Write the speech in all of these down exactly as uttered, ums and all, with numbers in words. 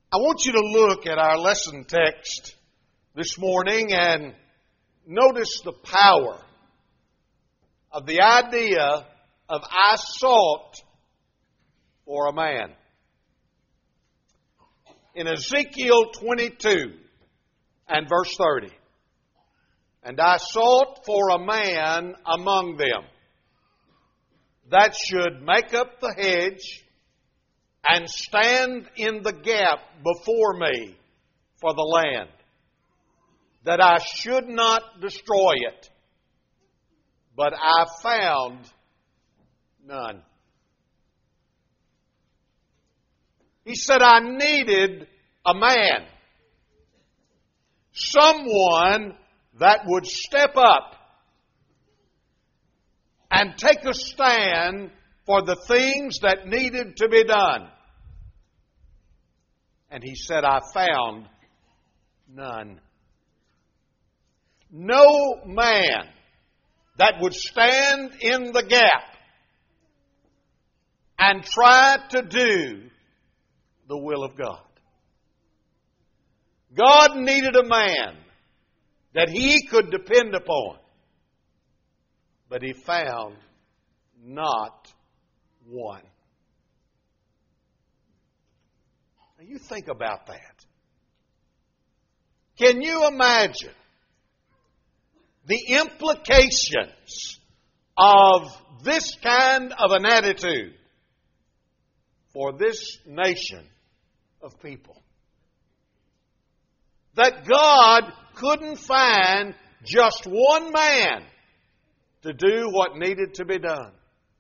I want you to look at our lesson text this morning and notice the power of the idea of I sought for a man. In Ezekiel twenty-two and verse thirty, and I sought for a man among them that should make up the hedge and stand in the gap before me for the land, that I should not destroy it. But I found none. He said, I needed a man, someone that would step up and take a stand for the things that needed to be done. And he said, I found none. No man that would stand in the gap and try to do the will of God. God needed a man that he could depend upon, but he found not one. Now you think about that. Can you imagine the implications of this kind of an attitude for this nation of people? That God couldn't find just one man to do what needed to be done.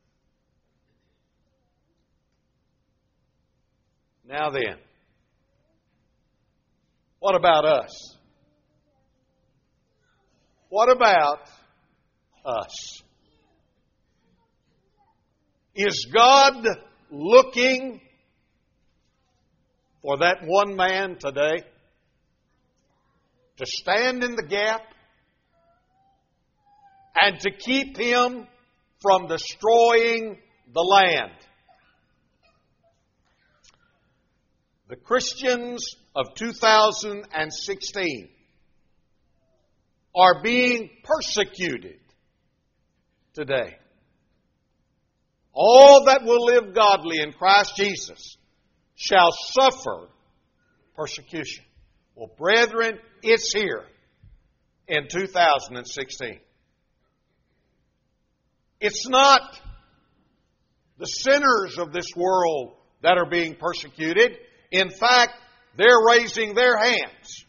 Now then, what about us? What about us? Is God looking for that one man today to stand in the gap and to keep him from destroying the land? The Christians of two thousand sixteen are being persecuted today. All that will live godly in Christ Jesus shall suffer persecution. Well, brethren, it's here in two thousand sixteen. It's not the sinners of this world that are being persecuted. In fact, they're raising their hands.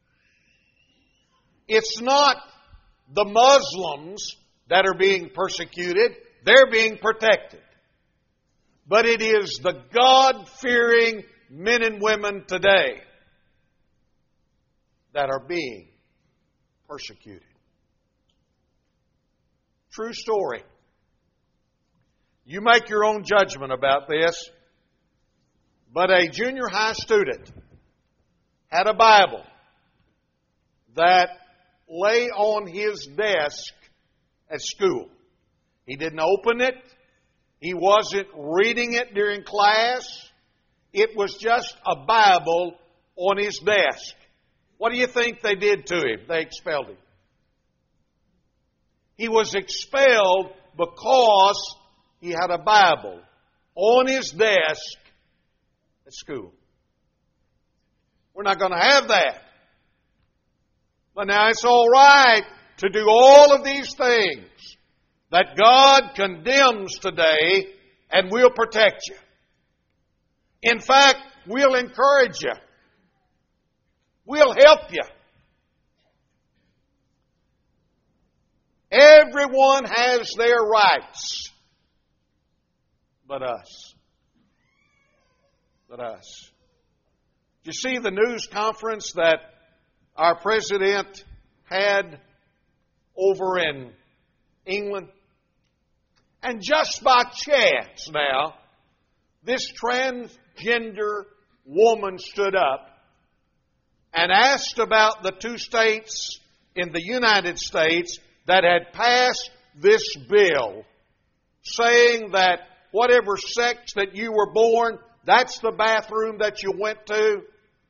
It's not the Muslims that are being persecuted. They're being protected. But it is the God-fearing men and women today that are being persecuted. True story. You make your own judgment about this. But a junior high student had a Bible that lay on his desk at school. He didn't open it. He wasn't reading it during class. It was just a Bible on his desk. What do you think they did to him? They expelled him. He was expelled because he had a Bible on his desk at school. We're not going to have that. But now it's all right to do all of these things that God condemns today, and we'll protect you. In fact, we'll encourage you. We'll help you. Everyone has their rights, but us. But us. Did you see the news conference that our president had over in England? And just by chance now, this transgender woman stood up and asked about the two states in the United States that had passed this bill, saying that whatever sex that you were born, that's the bathroom that you went to.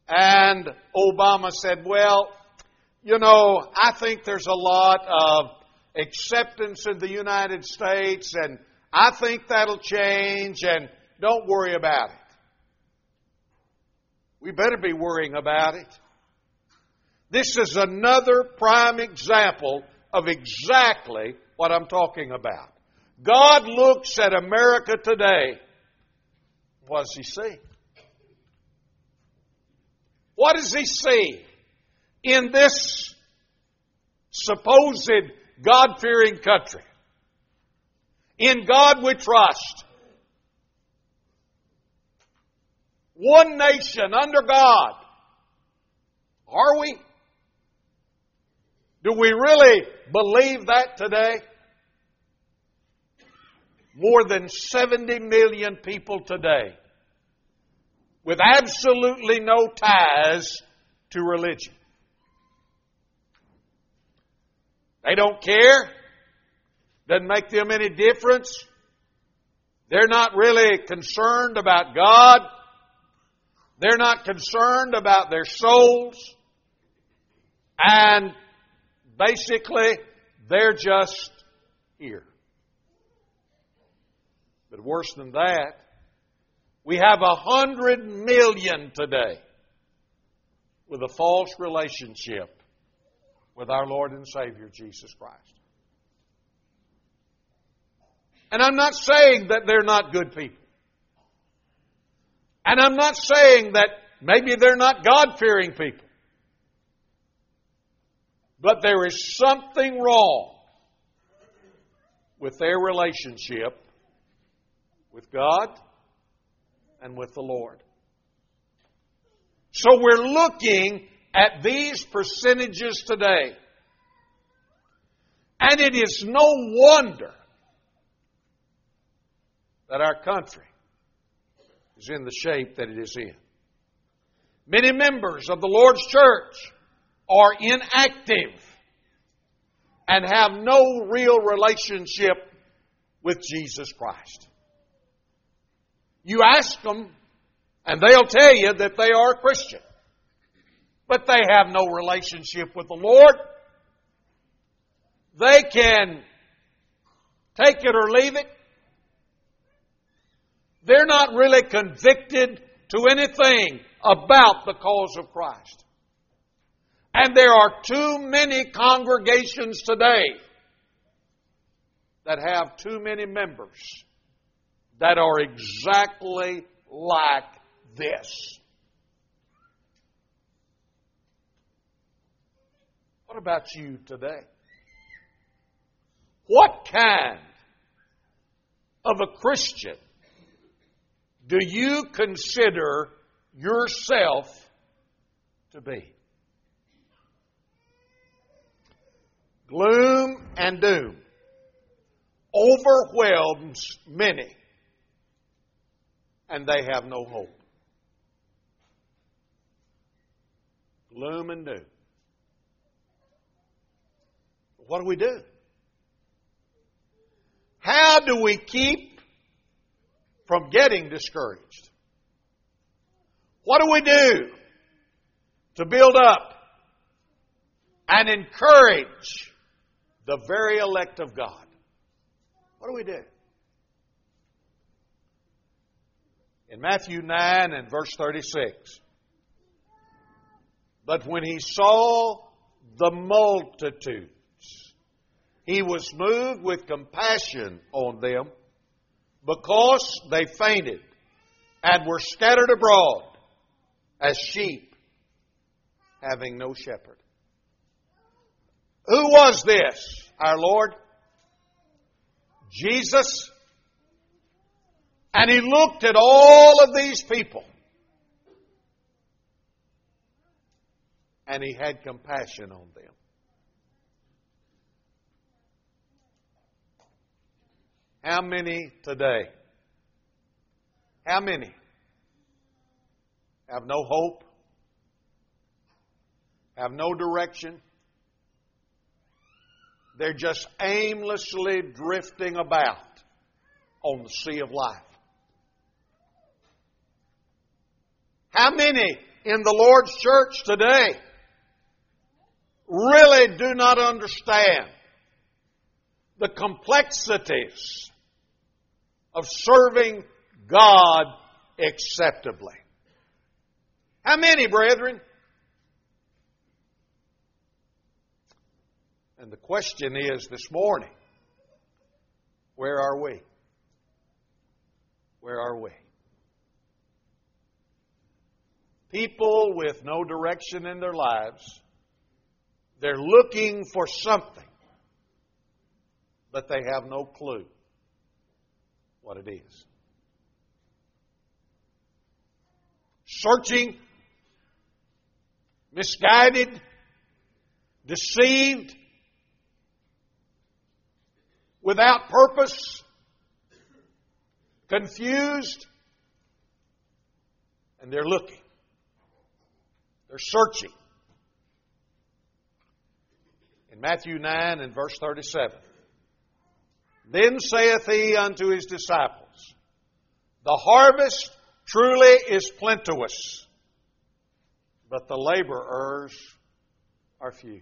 And Obama said, well, you know, I think there's a lot of acceptance in the United States, and I think that'll change, and don't worry about it. We better be worrying about it. This is another prime example of exactly what I'm talking about. God looks at America today. What does He see? What does He see in this supposed God-fearing country? In God we trust. One nation under God. Are we? Do we really believe that today? More than seventy million people today with absolutely no ties to religion. They don't care. Doesn't make them any difference. They're not really concerned about God. They're not concerned about their souls. And basically, they're just here. But worse than that, we have a hundred million today with a false relationship with our Lord and Savior, Jesus Christ. And I'm not saying that they're not good people. And I'm not saying that maybe they're not God-fearing people. But there is something wrong with their relationship with God and with the Lord. So we're looking at these percentages today. And it is no wonder that our country is in the shape that it is in. Many members of the Lord's church are inactive and have no real relationship with Jesus Christ. You ask them, and they'll tell you that they are a Christian. But they have no relationship with the Lord. They can take it or leave it. They're not really convicted to anything about the cause of Christ. And there are too many congregations today that have too many members that are exactly like this. What about you today? What kind of a Christian do you consider yourself to be? Gloom and doom overwhelms many, and they have no hope. Gloom and doom. What do we do? How do we keep from getting discouraged? What do we do to build up and encourage the very elect of God? What do we do? In Matthew nine and verse thirty-six, but when he saw the multitudes, he was moved with compassion on them, because they fainted and were scattered abroad as sheep having no shepherd. Who was this, our Lord? Jesus. And He looked at all of these people, and He had compassion on them. How many today? How many have no hope? Have no direction? They're just aimlessly drifting about on the sea of life. How many in the Lord's church today really do not understand the complexities of serving God acceptably. How many, brethren? And the question is this morning, where are we? Where are we? People with no direction in their lives, they're looking for something, but they have no clue what it is. Searching, misguided, deceived, without purpose, confused, and they're looking. They're searching. In Matthew nine and verse thirty-seven, then saith he unto his disciples, the harvest truly is plenteous, but the laborers are few.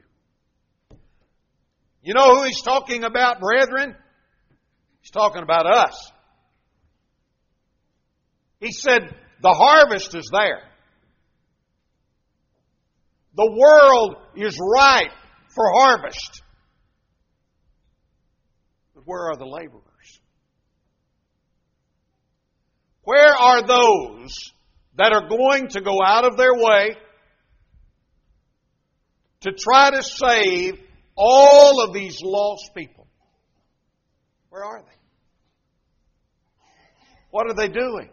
You know who he's talking about, brethren? He's talking about us. He said, the harvest is there. The world is ripe for harvest. But where are the laborers? Where are those that are going to go out of their way to try to save all of these lost people? Where are they? What are they doing?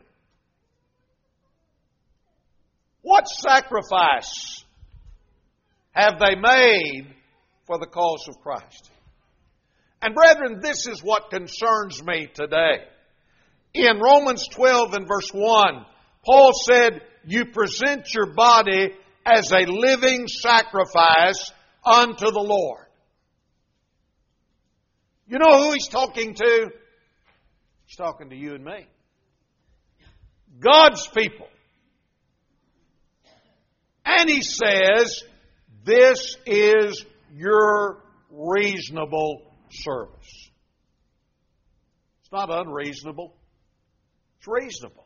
What sacrifice have they made for the cause of Christ? And brethren, this is what concerns me today. In Romans twelve and verse one, Paul said, you present your body as a living sacrifice unto the Lord. You know who he's talking to? He's talking to you and me. God's people. And he says, this is your reasonable service. It's not unreasonable. It's reasonable.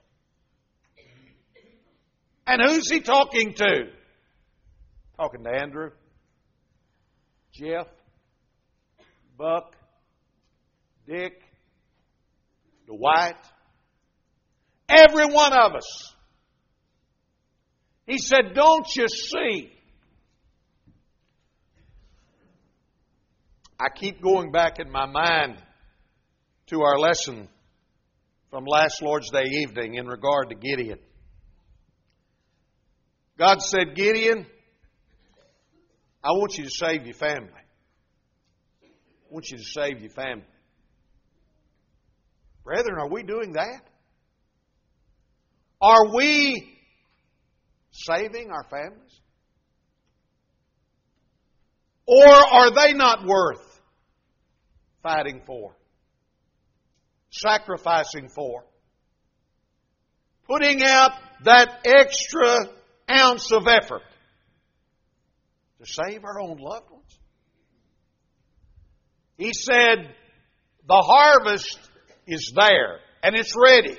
And who's he talking to? Talking to Andrew, Jeff, Buck, Dick, Dwight, every one of us. He said, don't you see? I keep going back in my mind to our lesson from last Lord's Day evening in regard to Gideon. God said, Gideon, I want you to save your family. I want you to save your family. Brethren, are we doing that? Are we saving our families? Or are they not worth fighting for, sacrificing for, putting out that extra ounce of effort to save our own loved ones? He said, the harvest is there and it's ready.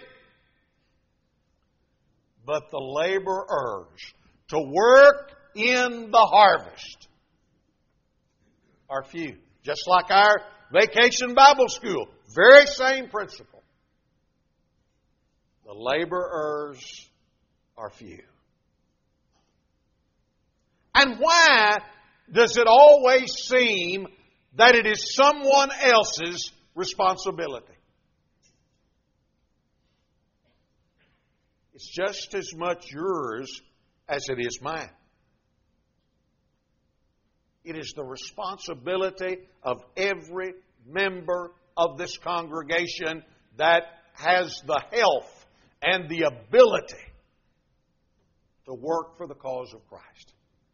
But the laborers to work in the harvest are few. Just like our Vacation Bible School. Very same principle. The laborers are few. And why does it always seem that it is someone else's responsibility? It's just as much yours as it is mine. It is the responsibility of every member of this congregation that has the health and the ability to work for the cause of Christ.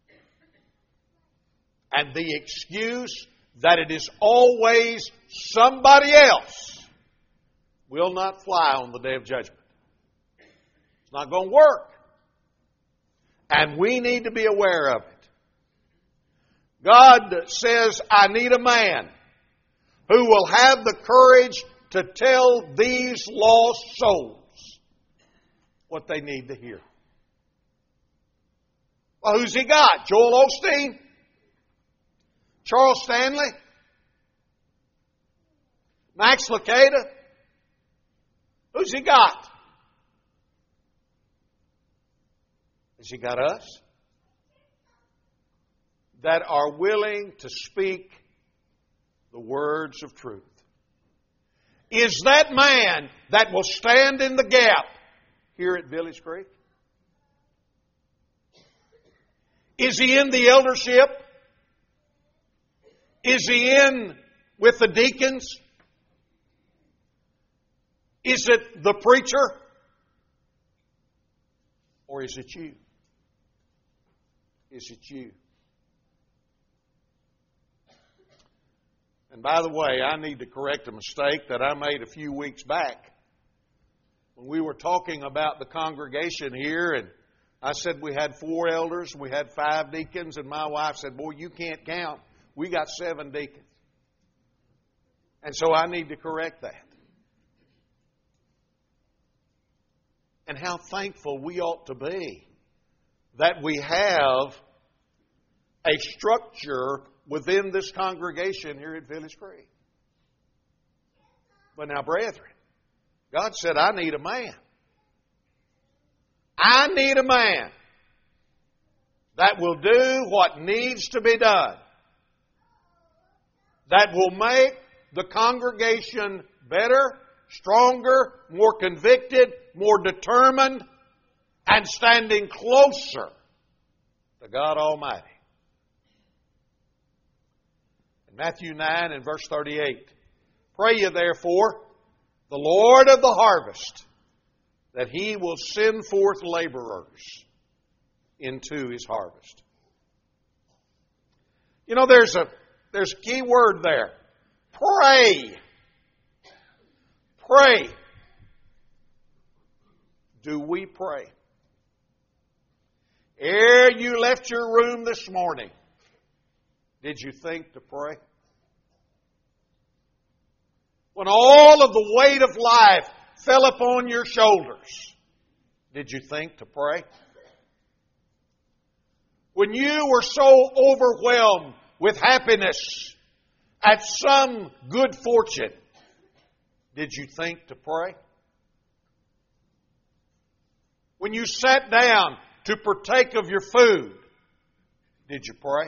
And the excuse that it is always somebody else will not fly on the day of judgment. It's not going to work. And we need to be aware of it. God says, I need a man who will have the courage to tell these lost souls what they need to hear. Well, who's He got? Joel Osteen? Charles Stanley? Max Lucado? Who's He got? Has He got us? That are willing to speak the words of truth. Is that man that will stand in the gap here at Village Creek? Is he in the eldership? Is he in with the deacons? Is it the preacher? Or is it you? Is it you? And by the way, I need to correct a mistake that I made a few weeks back. When we were talking about the congregation here, and I said we had four elders, we had five deacons, and my wife said, boy, you can't count. We got seven deacons. And so I need to correct that. And how thankful we ought to be that we have a structure within this congregation here at Village Creek. But now, brethren, God said, I need a man. I need a man that will do what needs to be done. That will make the congregation better, stronger, more convicted, more determined, and standing closer to God Almighty. In Matthew nine and verse thirty-eight, pray ye therefore the Lord of the harvest that He will send forth laborers into His harvest. You know, there's a there's a key word there. Pray. Pray. Do we pray? Ere you left your room this morning, did you think to pray? When all of the weight of life fell upon your shoulders, did you think to pray? When you were so overwhelmed with happiness at some good fortune, did you think to pray? When you sat down to partake of your food, did you pray?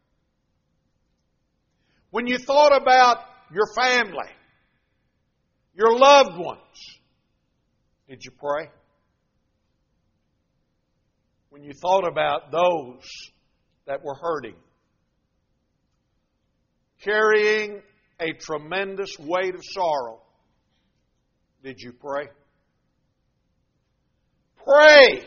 When you thought about your family, your loved ones, did you pray? When you thought about those that were hurting, carrying a tremendous weight of sorrow, did you pray? Pray!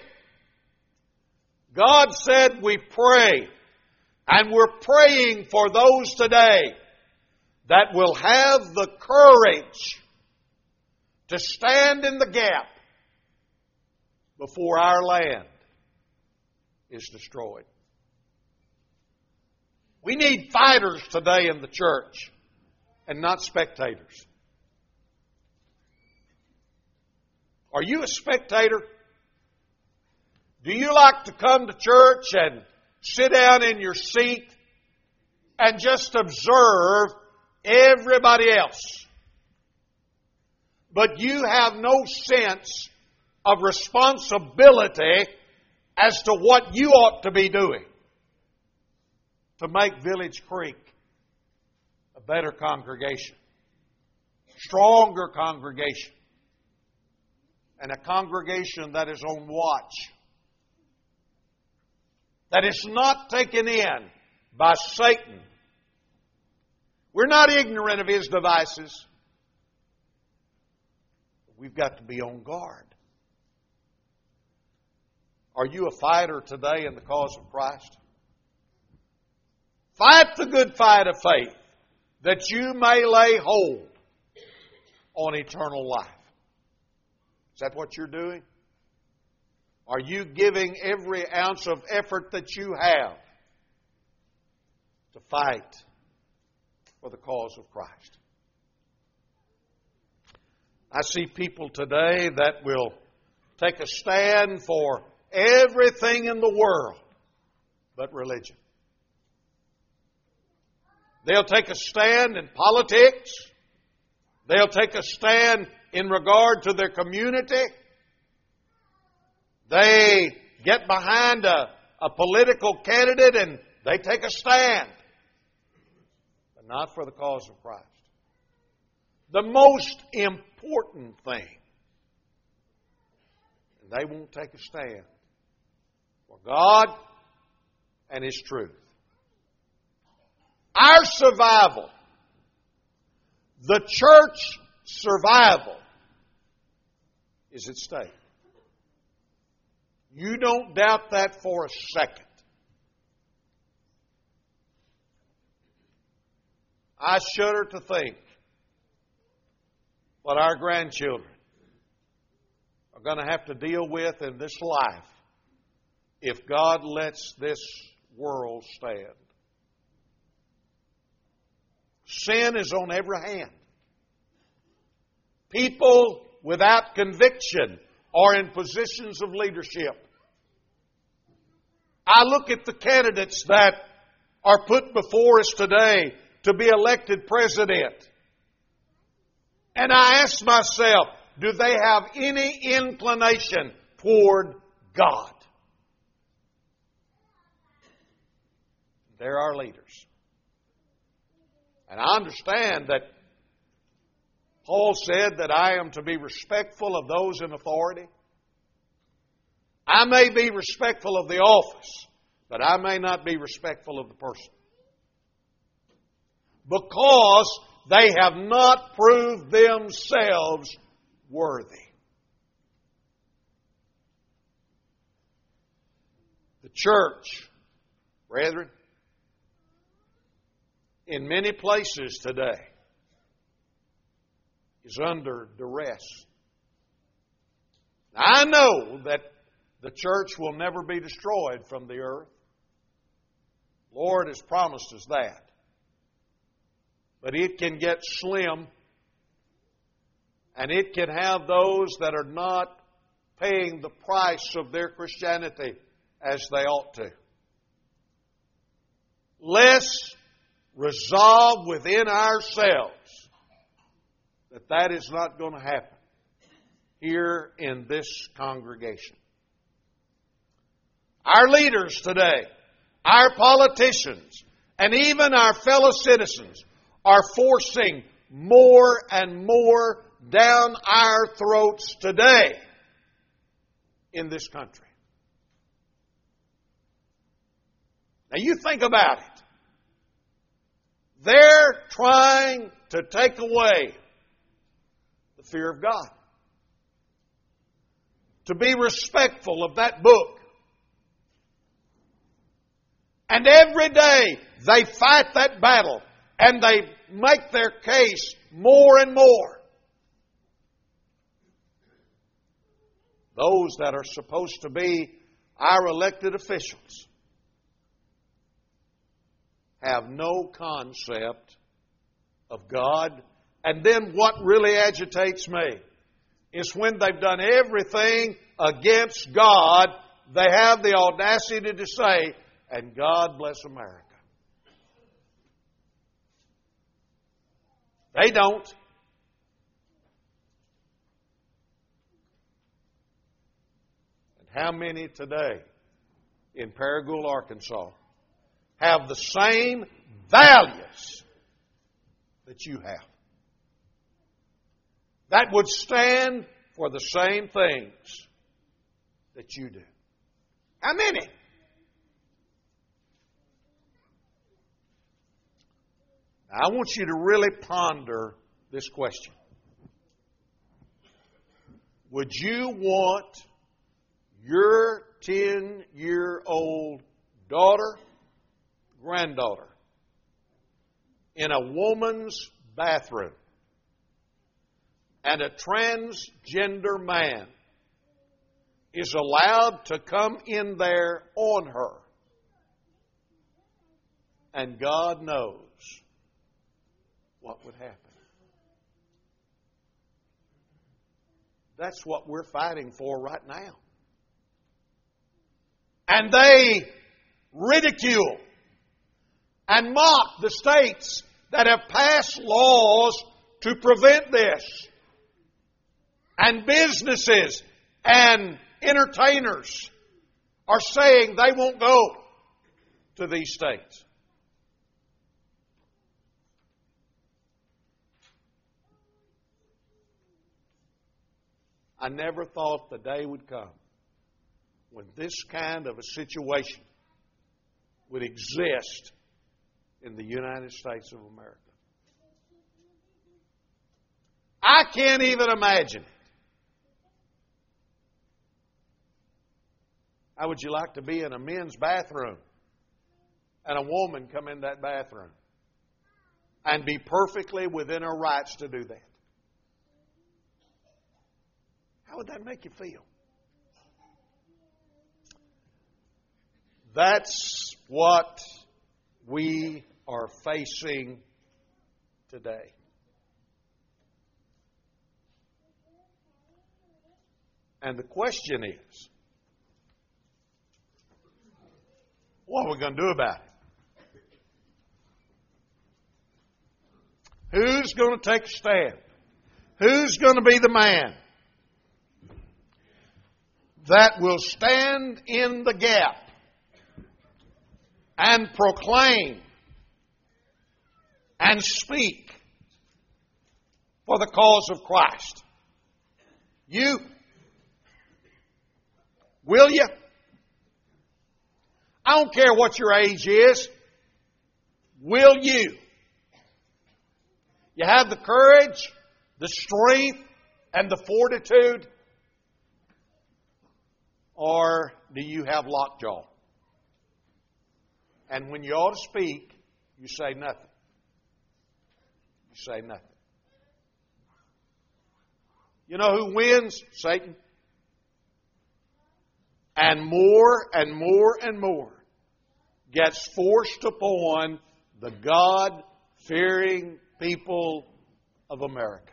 God said we pray. And we're praying for those today that will have the courage to stand in the gap before our land is destroyed. We need fighters today in the church and not spectators. Are you a spectator? Do you like to come to church and sit down in your seat and just observe everybody else, but you have no sense of responsibility as to what you ought to be doing to make Village Creek a better congregation, stronger congregation, and a congregation that is on watch, that is not taken in by Satan. We're not ignorant of his devices. We've got to be on guard. Are you a fighter today in the cause of Christ? Fight the good fight of faith, that you may lay hold on eternal life. Is that what you're doing? Are you giving every ounce of effort that you have to fight for the cause of Christ? I see people today that will take a stand for everything in the world but religion. They'll take a stand in politics. They'll take a stand in regard to their community. They get behind a, a political candidate and they take a stand. But not for the cause of Christ. The most important thing. They won't take a stand for God and His truth. Our survival, the church survival, is at stake. You don't doubt that for a second. I shudder to think what our grandchildren are going to have to deal with in this life if God lets this world stand. Sin is on every hand. People without conviction are in positions of leadership. I look at the candidates that are put before us today to be elected president, and I ask myself, do they have any inclination toward God? They're our leaders. And I understand that Paul said that I am to be respectful of those in authority. I may be respectful of the office, but I may not be respectful of the person. Because they have not proved themselves worthy. The church, brethren, in many places today is under duress. I know that the church will never be destroyed from the earth. The Lord has promised us that. But it can get slim, and it can have those that are not paying the price of their Christianity as they ought to. Let's resolve within ourselves that that is not going to happen here in this congregation. Our leaders today, our politicians, and even our fellow citizens are forcing more and more down our throats today in this country. Now you think about it. They're trying to take away the fear of God. To be respectful of that book. And every day they fight that battle and they make their case more and more. Those that are supposed to be our elected officials have no concept of God. And then what really agitates me is when they've done everything against God, they have the audacity to say, and God bless America. They don't. And how many today in Paragould, Arkansas, have the same values that you have? That would stand for the same things that you do. How many? Now, I want you to really ponder this question. Would you want your ten-year-old daughter, granddaughter, in a woman's bathroom and a transgender man is allowed to come in there on her. And God knows what would happen. That's what we're fighting for right now. And they ridicule and mock the states that have passed laws to prevent this. And businesses and entertainers are saying they won't go to these states. I never thought the day would come when this kind of a situation would exist in the United States of America. I can't even imagine it. How would you like to be in a men's bathroom and a woman come in that bathroom and be perfectly within her rights to do that? How would that make you feel? That's what we are facing today. And the question is, what are we going to do about it? Who's going to take a stand? Who's going to be the man that will stand in the gap and proclaim and speak for the cause of Christ? You? Will you? I don't care what your age is. Will you? You have the courage, the strength, and the fortitude? Or do you have lockjaw? And when you ought to speak, you say nothing. You say nothing. You know who wins? Satan. And more and more and more gets forced upon the God-fearing people of America.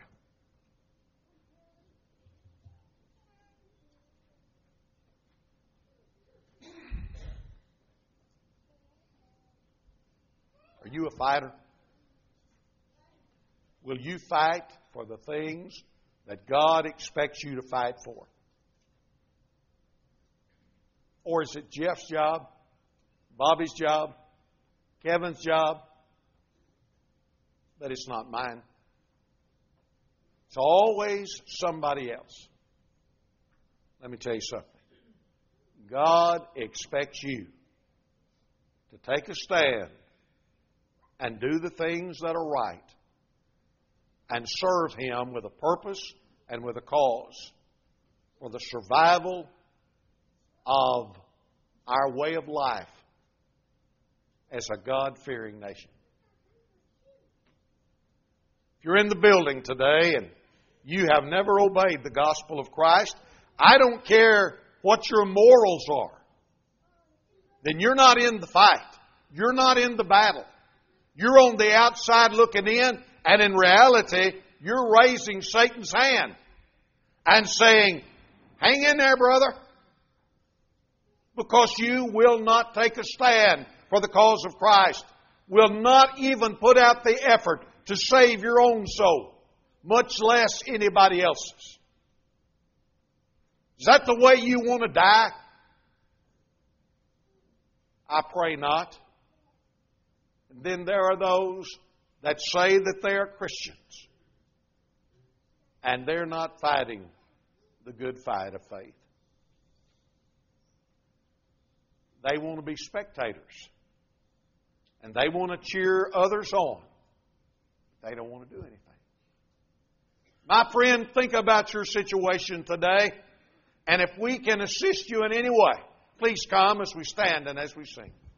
Are you a fighter? Will you fight for the things that God expects you to fight for? Or is it Jeff's job, Bobby's job, Kevin's job? But it's not mine. It's always somebody else. Let me tell you something. God expects you to take a stand and do the things that are right and serve Him with a purpose and with a cause for the survival of our way of life as a God-fearing nation. If you're in the building today and you have never obeyed the gospel of Christ, I don't care what your morals are, then you're not in the fight. You're not in the battle. You're on the outside looking in, and in reality, you're raising Satan's hand and saying, hang in there, brother, because you will not take a stand for the cause of Christ, will not even put out the effort to save your own soul, much less anybody else's. Is that the way you want to die? I pray not. And then there are those that say that they are Christians, and they're not fighting the good fight of faith. They want to be spectators, and they want to cheer others on. They don't want to do anything. My friend, think about your situation today, and if we can assist you in any way, please come as we stand and as we sing.